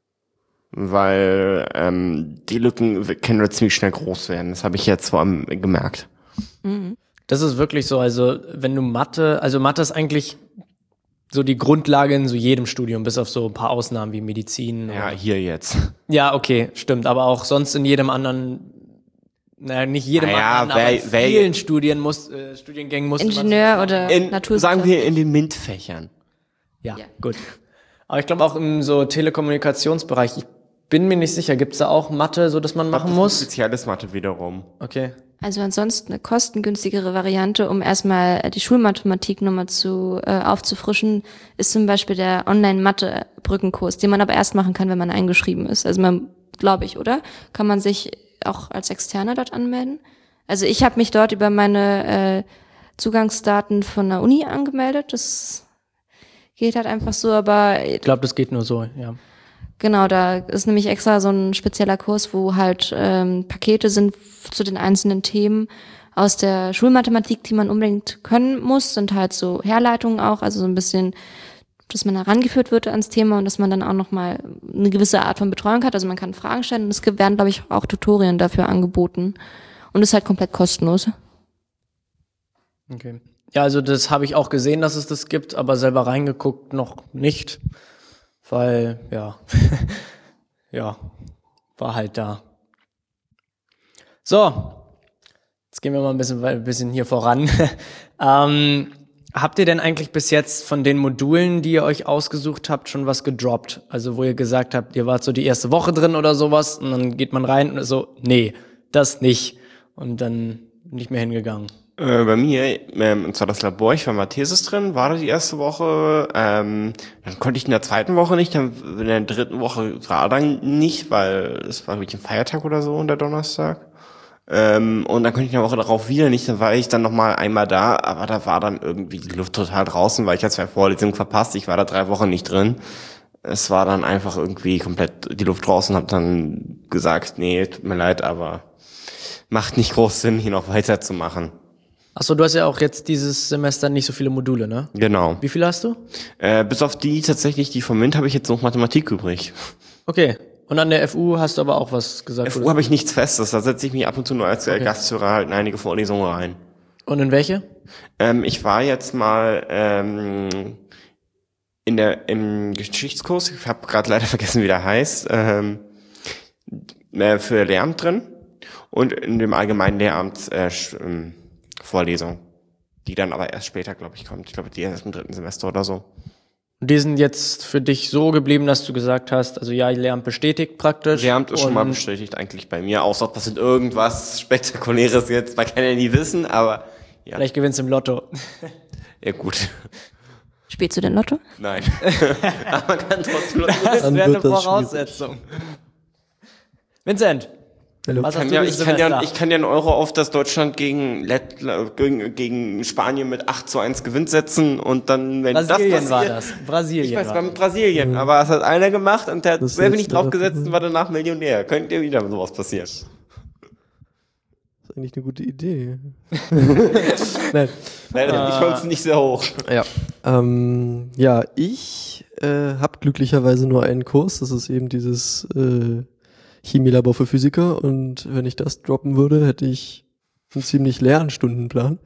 Weil die Lücken können wir ziemlich schnell groß werden. Das habe ich jetzt vor allem gemerkt. Das ist wirklich so, also wenn du Mathe ist eigentlich so die Grundlage in so jedem Studium, bis auf so ein paar Ausnahmen wie Medizin. Ja, hier jetzt. Ja, okay, stimmt, aber auch sonst in jedem anderen, nicht jedem anderen, aber in vielen Studiengängen musst Ingenieur oder Naturwissenschaft. Sagen wir in den MINT-Fächern. Ja, gut. Aber ich glaube auch im so Telekommunikationsbereich, ich bin mir nicht sicher, gibt's da auch Mathe, so dass man machen muss? Spezielles Mathe wiederum. Okay. Also ansonsten eine kostengünstigere Variante, um erstmal die Schulmathematik nochmal aufzufrischen, ist zum Beispiel der Online-Mathe-Brückenkurs, den man aber erst machen kann, wenn man eingeschrieben ist. Also glaube ich, oder? Kann man sich auch als Externer dort anmelden? Also ich habe mich dort über meine Zugangsdaten von der Uni angemeldet. Das geht halt einfach so, aber Ich glaube, das geht nur so, ja. genau, da ist nämlich extra so ein spezieller Kurs, wo halt Pakete sind zu den einzelnen Themen aus der Schulmathematik, die man unbedingt können muss, sind halt so Herleitungen auch, also so ein bisschen, dass man herangeführt wird ans Thema und dass man dann auch nochmal eine gewisse Art von Betreuung hat. Also man kann Fragen stellen und es werden, glaube ich, auch Tutorien dafür angeboten. Und ist halt komplett kostenlos. Okay. Ja, also das habe ich auch gesehen, dass es das gibt, aber selber reingeguckt noch nicht, weil, ja, ja, war halt da. So, jetzt gehen wir mal ein bisschen hier voran. Habt ihr denn eigentlich bis jetzt von den Modulen, die ihr euch ausgesucht habt, schon was gedroppt? Also wo ihr gesagt habt, ihr wart so die erste Woche drin oder sowas und dann geht man rein und so, nee, das nicht. Und dann nicht mehr hingegangen. Bei mir, und zwar das Labor, ich war mal Thesis drin, war da die erste Woche, dann konnte ich in der zweiten Woche nicht, dann in der dritten Woche war dann nicht, weil es war wirklich ein Feiertag oder so, der Donnerstag. Und dann konnte ich eine Woche darauf wieder nicht, dann war ich dann nochmal einmal da, aber da war dann irgendwie die Luft total draußen, weil ich hatte 2 Vorlesungen verpasst, ich war da 3 Wochen nicht drin. Es war dann einfach irgendwie komplett die Luft draußen, hab dann gesagt, nee, tut mir leid, aber macht nicht groß Sinn, hier noch weiterzumachen. Achso, du hast ja auch jetzt dieses Semester nicht so viele Module, ne? Genau. Wie viele hast du? Bis auf die tatsächlich, die vom MINT, habe ich jetzt noch Mathematik übrig. Okay. Und an der FU hast du aber auch was gesagt? FU habe ich nichts Festes, da setze ich mich ab und zu nur als Gasthörer halt in einige Vorlesungen rein. Und in welche? Ich war jetzt mal im Geschichtskurs, ich habe gerade leider vergessen, wie der heißt, für Lehramt drin und in dem allgemeinen Lehramt Vorlesung, die dann aber erst später, glaube ich, kommt. Ich glaube, die erst im 3. Semester oder so. Und die sind jetzt für dich so geblieben, dass du gesagt hast, also ja, Lehramt bestätigt praktisch. Lehramt ist schon mal bestätigt eigentlich bei mir, außer ob das sind irgendwas Spektakuläres jetzt, man kann ja nie wissen, aber ja. Vielleicht gewinnst du im Lotto. Ja, gut. Spielst du denn Lotto? Nein. Aber man kann trotzdem Das Dann wäre eine wird das Voraussetzung. Vincent, Hallo. was hast du dieses Semester? Ich kann ja einen Euro auf das Deutschland gegen Spanien mit 8:1 Gewinn setzen und dann, wenn Brasilien das passiert, war das. Brasilien ich weiß, war war mit Brasilien, aber es hat einer gemacht und der hat Das selber ist nicht drauf leider- gesetzt und war danach Millionär. Könnt ihr wieder sowas passieren? Das ist eigentlich eine gute Idee. Nein. Leider die Chancen nicht sehr hoch. Ja. Ja, ich habe glücklicherweise nur einen Kurs. Das ist eben dieses Chemielabor für Physiker. Und wenn ich das droppen würde, hätte ich einen ziemlich leeren Stundenplan.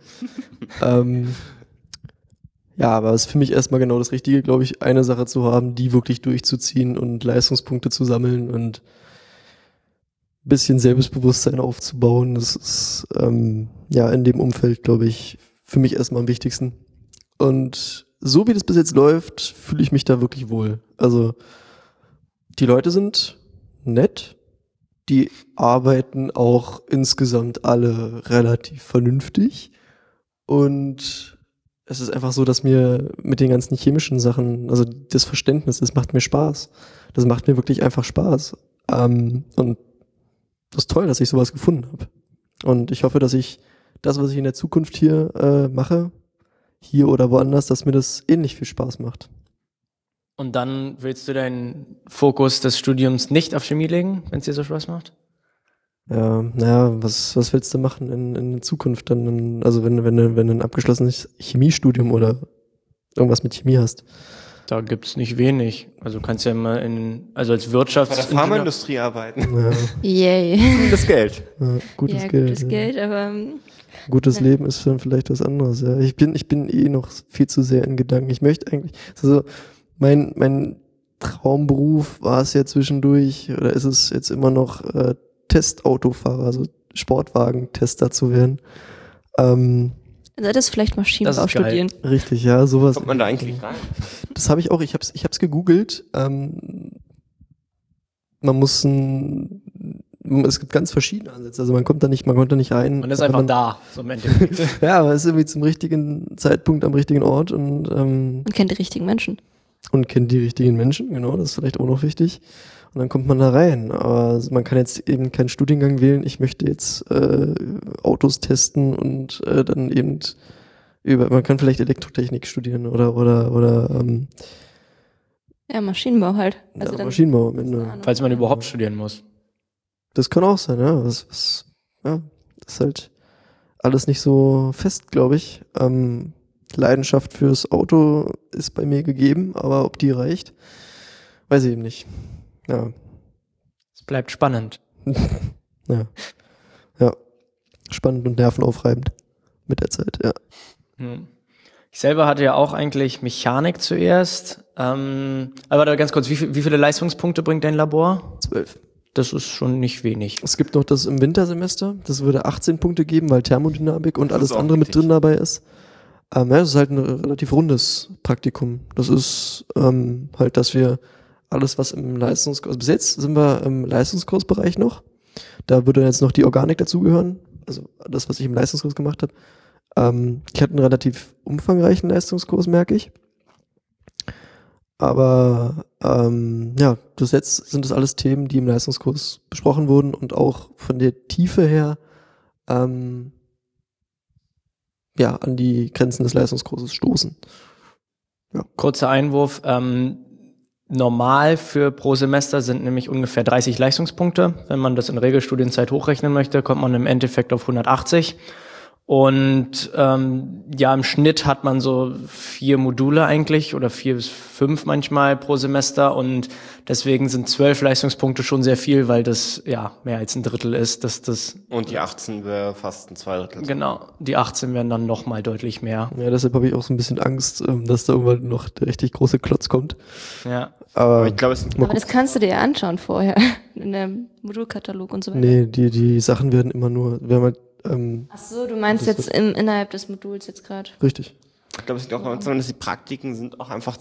Ja, aber es ist für mich erstmal genau das Richtige, glaube ich, eine Sache zu haben, die wirklich durchzuziehen und Leistungspunkte zu sammeln und ein bisschen Selbstbewusstsein aufzubauen. Das ist ja in dem Umfeld, glaube ich, für mich erstmal am wichtigsten. Und so wie das bis jetzt läuft, fühle ich mich da wirklich wohl. Also die Leute sind nett, die arbeiten auch insgesamt alle relativ vernünftig und es ist einfach so, dass mir mit den ganzen chemischen Sachen, also das Verständnis, das macht mir Spaß. Das macht mir wirklich einfach Spaß. Und das ist toll, dass ich sowas gefunden habe. Und ich hoffe, dass ich das, was ich in der Zukunft hier mache, hier oder woanders, dass mir das ähnlich viel Spaß macht. Und dann willst du deinen Fokus des Studiums nicht auf Chemie legen, wenn es dir so Spaß macht? Ja, naja, was willst du machen in Zukunft dann, also wenn du ein abgeschlossenes Chemiestudium oder irgendwas mit Chemie hast? Da gibt's nicht wenig. Also du kannst ja immer also als Bei der Wirtschaftsingenieur. Pharmaindustrie arbeiten. Ja, Yay. Das Geld. ja, gutes Ja, Geld. gutes ja. Geld, aber Gutes Leben ist dann vielleicht was anderes, ja. Ich bin eh noch viel zu sehr in Gedanken. Ich möchte eigentlich, also mein Traumberuf war es ja zwischendurch, oder ist es jetzt immer noch Testautofahrer, also Sportwagentester zu werden. solltest vielleicht Maschinenbau Das ist geil. studieren. Richtig, ja, sowas. Kommt man da eigentlich rein? Das habe ich auch, ich hab's gegoogelt. Es gibt ganz verschiedene Ansätze, also man kommt da nicht rein. Man ist aber einfach da, so im Endeffekt. Ja, aber es ist irgendwie zum richtigen Zeitpunkt am richtigen Ort und Und kennt die richtigen Menschen. kennt die richtigen Menschen, genau, das ist vielleicht auch noch wichtig. Und dann kommt man da rein. Aber man kann jetzt eben keinen Studiengang wählen, ich möchte jetzt Autos testen und dann eben man kann vielleicht Elektrotechnik studieren oder Ja, Maschinenbau halt. Also ja, Maschinenbau am Ende. Falls man überhaupt studieren muss. Das kann auch sein, ja. Das ist halt alles nicht so fest, glaube ich. Leidenschaft fürs Auto ist bei mir gegeben, aber ob die reicht, weiß ich eben nicht. Ja. Es bleibt spannend. Ja. Ja. Spannend und nervenaufreibend mit der Zeit, ja. Ich selber hatte ja auch eigentlich Mechanik zuerst. Aber ganz kurz, wie viele Leistungspunkte bringt dein Labor? 12. Das ist schon nicht wenig. Es gibt noch das im Wintersemester, das würde 18 Punkte geben, weil Thermodynamik und alles ist auch andere mit richtig. drin dabei ist. Ja, das ist halt ein relativ rundes Praktikum. Das ist halt, dass wir alles, was im Leistungskurs, also bis jetzt sind wir im Leistungskursbereich noch. Da würde jetzt noch die Organik dazugehören, also das, was ich im Leistungskurs gemacht habe. Ich hatte einen relativ umfangreichen Leistungskurs, merke ich. Aber ja, bis jetzt sind das alles Themen, die im Leistungskurs besprochen wurden und auch von der Tiefe her ja, an die Grenzen des Leistungskurses stoßen. Ja. Kurzer Einwurf. Normal für pro Semester sind nämlich ungefähr 30 Leistungspunkte. Wenn man das in Regelstudienzeit hochrechnen möchte, kommt man im Endeffekt auf 180. Und ja, im Schnitt hat man so 4 Module eigentlich oder 4 bis 5 manchmal pro Semester und deswegen sind 12 Leistungspunkte schon sehr viel, weil das ja mehr als ein Drittel ist. Und die 18 wäre fast ein Zweidrittel. Genau, die 18 wären dann noch mal deutlich mehr. Ja, deshalb habe ich auch so ein bisschen Angst, dass da irgendwann noch der richtig große Klotz kommt. Ja. Aber ich glaube, es Aber das kannst du dir ja anschauen vorher, in dem Modulkatalog und so weiter. Nee, die Sachen werden immer nur, wenn man Ach so, du meinst das jetzt innerhalb des Moduls jetzt gerade. richtig. Ich glaube, es liegt auch daran, dass die Praktiken sind auch einfach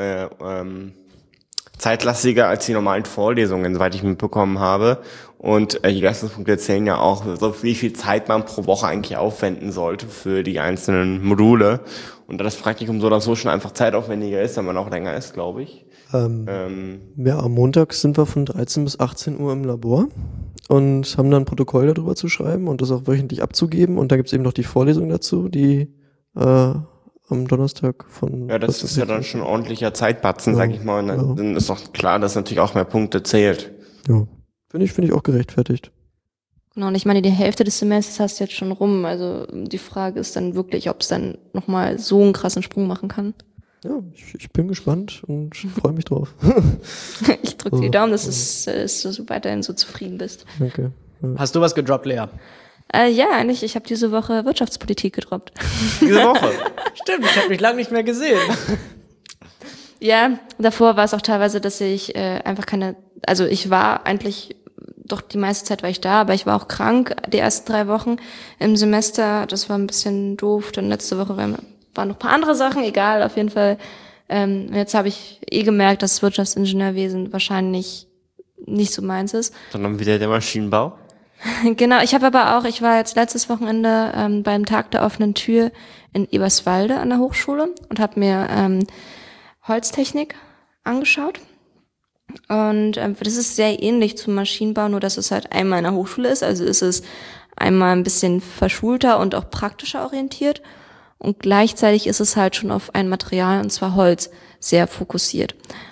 zeitlastiger als die normalen Vorlesungen, soweit ich mitbekommen habe. Und die Leistungspunkte zählen ja auch, so wie viel Zeit man pro Woche eigentlich aufwenden sollte für die einzelnen Module. Und da das Praktikum so oder so schon einfach zeitaufwendiger ist, wenn man auch länger ist, glaube ich. Ja, am Montag sind wir von 13 bis 18 Uhr im Labor und haben dann ein Protokoll darüber zu schreiben und das auch wöchentlich abzugeben. Und da gibt es eben noch die Vorlesung dazu, die am Donnerstag von... Ja, das ist ja dann schon ein ordentlicher Zeitbatzen, Ja, sag ich mal. Und dann ist doch klar, dass natürlich auch mehr Punkte zählt. Ja, finde ich auch gerechtfertigt. Genau, und ich meine, die Hälfte des Semesters hast du jetzt schon rum. Also die Frage ist dann wirklich, ob es dann nochmal so einen krassen Sprung machen kann. Ja, ich bin gespannt und freue mich drauf. Ich drücke die Daumen, dass du weiterhin so zufrieden bist. Danke. Hast du was gedroppt, Lea? Ja, eigentlich, ich habe diese Woche Wirtschaftspolitik gedroppt. Diese Woche. Stimmt, ich habe mich lange nicht mehr gesehen. Ja, davor war es auch teilweise, dass ich einfach also ich war eigentlich, doch die meiste Zeit war ich da, aber ich war auch krank die ersten 3 Wochen im Semester. Das war ein bisschen doof. Dann letzte Woche waren noch ein paar andere Sachen, egal, auf jeden Fall. Jetzt habe ich gemerkt, dass Wirtschaftsingenieurwesen wahrscheinlich nicht so meins ist. Sondern wieder der Maschinenbau. Genau, ich war jetzt letztes Wochenende beim Tag der offenen Tür in Eberswalde an der Hochschule und habe mir Holztechnik angeschaut. Und das ist sehr ähnlich zum Maschinenbau, nur dass es halt einmal in der Hochschule ist. Also ist es einmal ein bisschen verschulter und auch praktischer orientiert. Und gleichzeitig ist es halt schon auf ein Material, und zwar Holz, sehr fokussiert.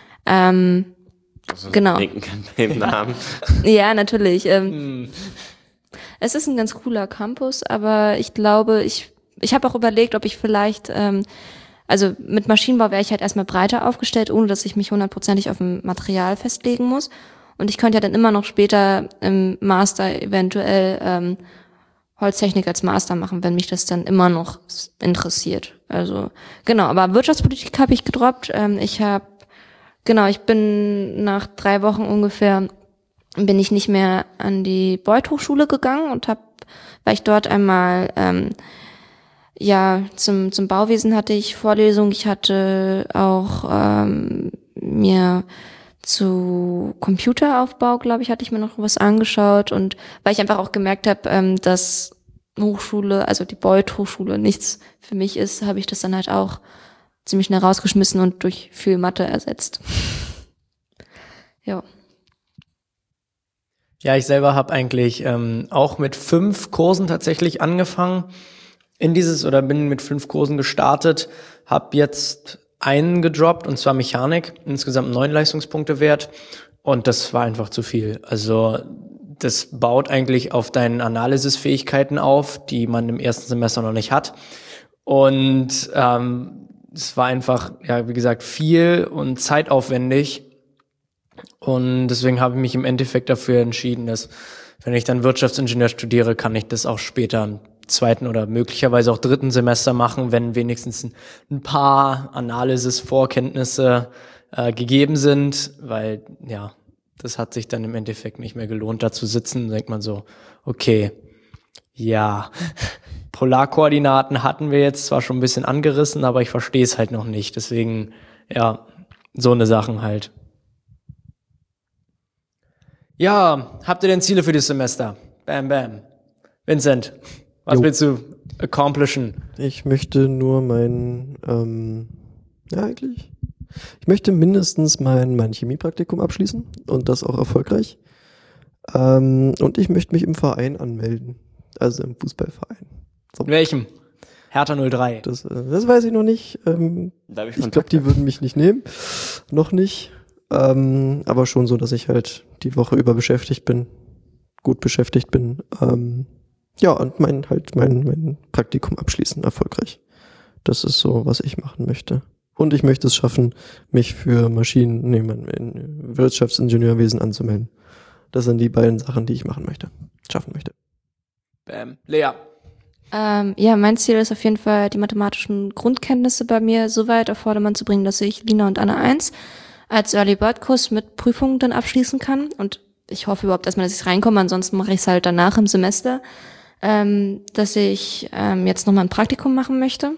Also Genau. Denken kann beim Namen. Ja, natürlich. Es ist ein ganz cooler Campus, aber ich glaube, ich habe auch überlegt, ob ich vielleicht, also mit Maschinenbau wäre ich halt erstmal breiter aufgestellt, ohne dass ich mich 100%ig auf ein Material festlegen muss. Und ich könnte ja dann immer noch später im Master eventuell Holztechnik als Master machen, wenn mich das dann immer noch interessiert. Also genau, aber Wirtschaftspolitik habe ich gedroppt. Ich bin nach 3 Wochen ungefähr, bin ich nicht mehr an die Beuth Hochschule gegangen und weil ich dort einmal, zum Bauwesen hatte ich Vorlesung. Ich hatte auch mir zu Computeraufbau, glaube ich, hatte ich mir noch was angeschaut und weil ich einfach auch gemerkt habe, dass Hochschule, also die Beuth Hochschule nichts für mich ist, habe ich das dann halt auch ziemlich schnell rausgeschmissen und durch viel Mathe ersetzt. Ja. Ja, ich selber habe eigentlich auch mit 5 Kursen tatsächlich angefangen. bin mit 5 Kursen gestartet, habe jetzt einen gedroppt, und zwar Mechanik, insgesamt 9 Leistungspunkte wert, und das war einfach zu viel. Also das baut eigentlich auf deinen Analysisfähigkeiten auf, die man im ersten Semester noch nicht hat, und es war einfach, ja, wie gesagt, viel und zeitaufwendig, und deswegen habe ich mich im Endeffekt dafür entschieden, dass, wenn ich dann Wirtschaftsingenieur studiere, kann ich das auch später im 2. oder möglicherweise auch 3. Semester machen, wenn wenigstens ein paar Analysis-Vorkenntnisse gegeben sind, weil, ja, das hat sich dann im Endeffekt nicht mehr gelohnt, da zu sitzen. Da denkt man so, okay, ja, Polarkoordinaten hatten wir jetzt zwar schon ein bisschen angerissen, aber ich verstehe es halt noch nicht. Deswegen, ja, so eine Sachen halt. Ja, habt ihr denn Ziele für dieses Semester? Bam, bam. Vincent, was willst du accomplishen? Ich möchte nur ich möchte mindestens mein Chemiepraktikum abschließen und das auch erfolgreich. Und ich möchte mich im Verein anmelden, also im Fußballverein. So. In welchem? Hertha 03. Das weiß ich noch nicht. Ich glaube, die würden mich nicht nehmen. Noch nicht. Aber schon so, dass ich halt die Woche über gut beschäftigt bin. Ja, und mein Praktikum abschließen, erfolgreich. Das ist so, was ich machen möchte. Und ich möchte es schaffen, mich für in Wirtschaftsingenieurwesen anzumelden. Das sind die beiden Sachen, die ich schaffen möchte. Bam. Lea. Ja, mein Ziel ist auf jeden Fall, die mathematischen Grundkenntnisse bei mir so weit auf Vordermann zu bringen, dass ich Lina und Anna 1 als Early Bird Kurs mit Prüfungen dann abschließen kann. Und ich hoffe überhaupt erstmal, dass ich reinkomme, ansonsten mache ich es halt danach im Semester, dass ich jetzt nochmal ein Praktikum machen möchte.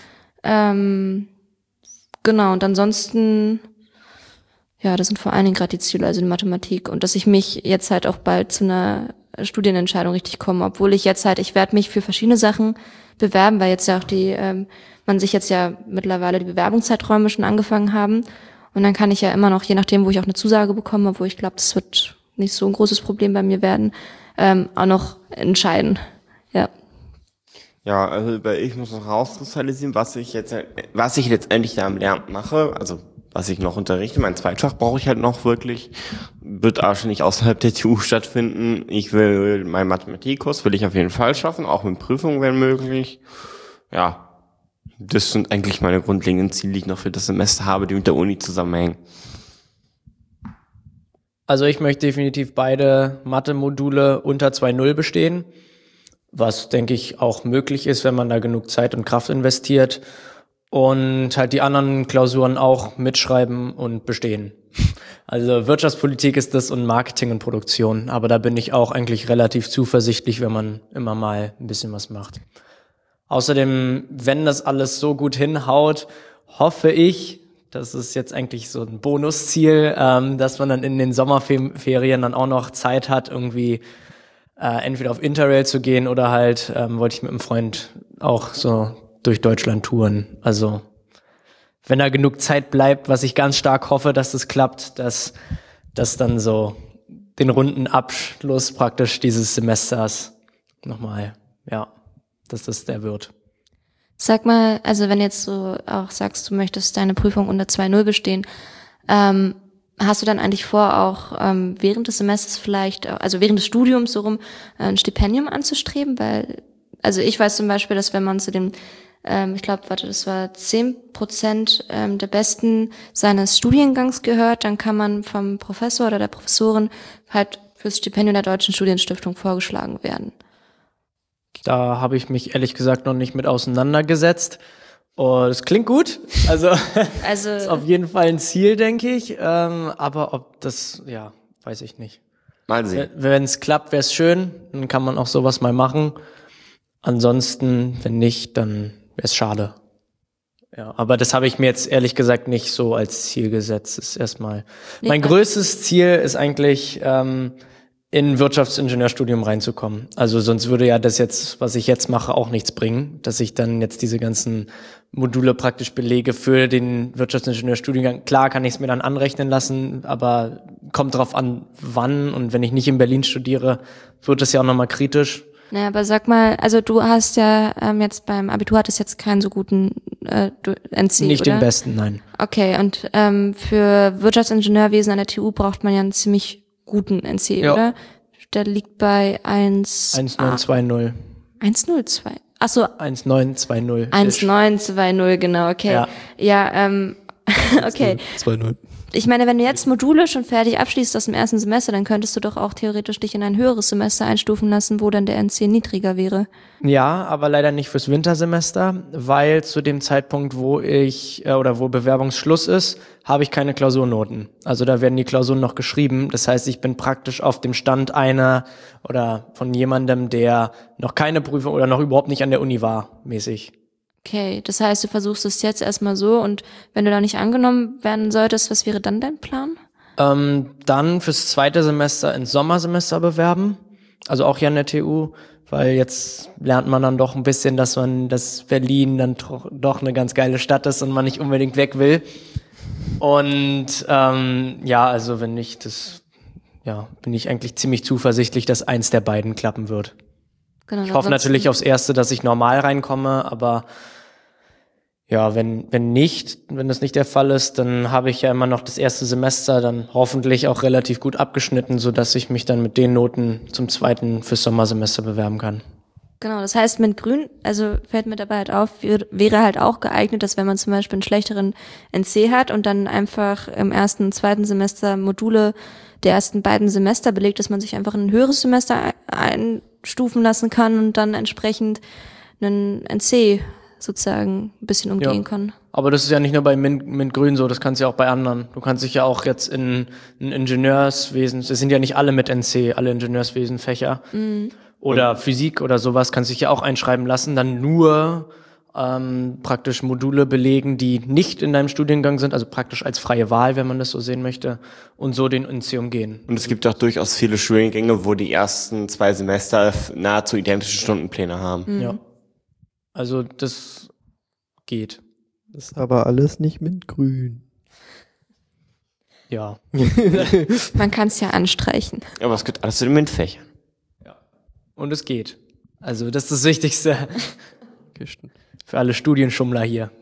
Genau, und ansonsten, ja, das sind vor allen Dingen gerade die Ziele, also die Mathematik, und dass ich mich jetzt halt auch bald zu einer Studienentscheidung richtig komme, obwohl ich werde mich für verschiedene Sachen bewerben, weil jetzt ja auch man sich jetzt ja mittlerweile die Bewerbungszeiträume schon angefangen haben, und dann kann ich ja immer noch, je nachdem, wo ich auch eine Zusage bekomme, obwohl ich glaube, das wird nicht so ein großes Problem bei mir werden, auch noch entscheiden, ja. Ja, also ich muss noch rauskristallisieren, was ich letztendlich da am Lernen mache, also was ich noch unterrichte. Mein Zweitfach brauche ich halt noch wirklich, wird wahrscheinlich außerhalb der TU stattfinden. Meinen Mathematikkurs will ich auf jeden Fall schaffen, auch mit Prüfungen, wenn möglich. Ja, das sind eigentlich meine grundlegenden Ziele, die ich noch für das Semester habe, die mit der Uni zusammenhängen. Also ich möchte definitiv beide Mathe-Module unter 2.0 bestehen, was, denke ich, auch möglich ist, wenn man da genug Zeit und Kraft investiert, und halt die anderen Klausuren auch mitschreiben und bestehen. Also Wirtschaftspolitik ist das und Marketing und Produktion, aber da bin ich auch eigentlich relativ zuversichtlich, wenn man immer mal ein bisschen was macht. Außerdem, wenn das alles so gut hinhaut, hoffe ich, das ist jetzt eigentlich so ein Bonusziel, dass man dann in den Sommerferien dann auch noch Zeit hat, irgendwie entweder auf Interrail zu gehen oder halt wollte ich mit einem Freund auch so durch Deutschland touren. Also wenn da genug Zeit bleibt, was ich ganz stark hoffe, dass das klappt, dass das dann so den runden Abschluss praktisch dieses Semesters nochmal, ja, dass das der wird. Sag mal, also wenn jetzt so auch sagst, du möchtest deine Prüfung unter 2.0 bestehen, hast du dann eigentlich vor, auch während des Semesters vielleicht, also während des Studiums so rum, ein Stipendium anzustreben? Weil, also ich weiß zum Beispiel, dass wenn man zu dem, ich glaube, das war 10% der Besten seines Studiengangs gehört, dann kann man vom Professor oder der Professorin halt fürs Stipendium der Deutschen Studienstiftung vorgeschlagen werden. Da habe ich mich ehrlich gesagt noch nicht mit auseinandergesetzt. Oh, das klingt gut. Also ist auf jeden Fall ein Ziel, denke ich. Aber ob das, ja, weiß ich nicht. Mal sehen. Wenn es klappt, wäre es schön. Dann kann man auch sowas mal machen. Ansonsten, wenn nicht, dann wäre es schade. Ja, aber das habe ich mir jetzt ehrlich gesagt nicht so als Ziel gesetzt. Das ist erstmal. Mein größtes Ziel ist eigentlich, in Wirtschaftsingenieurstudium reinzukommen. Also sonst würde ja das jetzt, was ich jetzt mache, auch nichts bringen, dass ich dann jetzt diese ganzen Module praktisch belege für den Wirtschaftsingenieurstudiengang. Klar kann ich es mir dann anrechnen lassen, aber kommt drauf an, wann, und wenn ich nicht in Berlin studiere, wird es ja auch nochmal kritisch. Naja, aber sag mal, also du hast ja jetzt beim Abitur hattest jetzt keinen so guten NC, Nicht oder? den besten, nein. Okay, und für Wirtschaftsingenieurwesen an der TU braucht man ja einen ziemlich guten NC, Ja. oder? Der liegt bei 1920. 1,02. Achso, 1920. 1,920, genau, okay. Ja, okay. 2-0. Ich meine, wenn du jetzt Module schon fertig abschließt aus dem ersten Semester, dann könntest du doch auch theoretisch dich in ein höheres Semester einstufen lassen, wo dann der NC niedriger wäre. Ja, aber leider nicht fürs Wintersemester, weil zu dem Zeitpunkt, wo wo Bewerbungsschluss ist, habe ich keine Klausurnoten. Also da werden die Klausuren noch geschrieben. Das heißt, ich bin praktisch auf dem Stand einer oder von jemandem, der noch keine Prüfung oder noch überhaupt nicht an der Uni war, mäßig. Okay, das heißt, du versuchst es jetzt erstmal so und wenn du da nicht angenommen werden solltest, was wäre dann dein Plan? Dann fürs zweite Semester ins Sommersemester bewerben, also auch hier an der TU, weil jetzt lernt man dann doch ein bisschen, dass Berlin dann doch eine ganz geile Stadt ist und man nicht unbedingt weg will. Und also wenn nicht, bin ich eigentlich ziemlich zuversichtlich, dass eins der beiden klappen wird. Genau, Ich hoffe natürlich aufs Erste, dass ich normal reinkomme, aber ja, wenn das nicht der Fall ist, dann habe ich ja immer noch das erste Semester dann hoffentlich auch relativ gut abgeschnitten, sodass ich mich dann mit den Noten zum zweiten fürs Sommersemester bewerben kann. Genau, das heißt mit Grün, also fällt mir dabei halt auf, wäre halt auch geeignet, dass wenn man zum Beispiel einen schlechteren NC hat und dann einfach im ersten und zweiten Semester Module der ersten beiden Semester belegt, dass man sich einfach in ein höheres Semester einstufen lassen kann und dann entsprechend einen NC sozusagen ein bisschen umgehen kann. Aber das ist ja nicht nur bei MINT Grün so, das kannst du ja auch bei anderen. Du kannst dich ja auch jetzt in Ingenieurswesen, es sind ja nicht alle mit NC, alle Ingenieurswesenfächer oder Physik oder sowas, kannst dich ja auch einschreiben lassen, dann nur praktisch Module belegen, die nicht in deinem Studiengang sind, also praktisch als freie Wahl, wenn man das so sehen möchte, und so den NC umgehen. Und es gibt auch durchaus viele Studiengänge, wo die ersten 2 Semester nahezu identische Stundenpläne haben. Ja. Also das geht. Das ist aber alles nicht mintgrün. Ja. Man kann es ja anstreichen. Aber es gibt alles zu den MINT-Fächern. Und es geht. Also das ist das Wichtigste Kisten. für alle Studienschummler hier.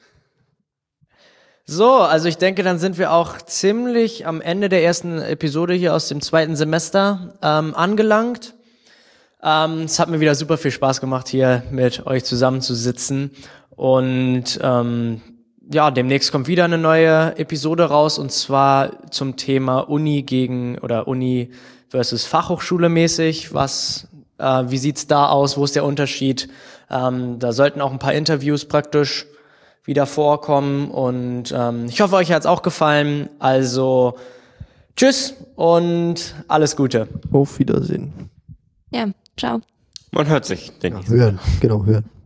So, also ich denke, dann sind wir auch ziemlich am Ende der ersten Episode hier aus dem zweiten Semester angelangt. Es hat mir wieder super viel Spaß gemacht, hier mit euch zusammenzusitzen. Und demnächst kommt wieder eine neue Episode raus, und zwar zum Thema Uni versus Fachhochschule mäßig. Wie sieht's da aus? Wo ist der Unterschied? Da sollten auch ein paar Interviews praktisch wieder vorkommen. Und ich hoffe, euch hat's auch gefallen. Also tschüss und alles Gute. Auf Wiedersehen. Ja, ciao. Man hört sich, denke ich. Hören, genau, hören.